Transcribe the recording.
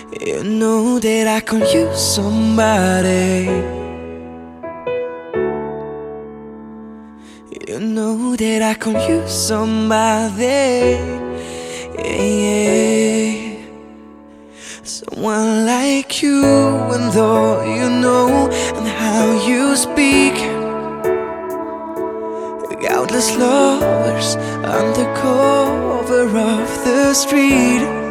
You know that I could use somebody. You know that I could use somebody. Yeah. Someone like you, and though you know and how you speak, countless lovers on the cover of the street.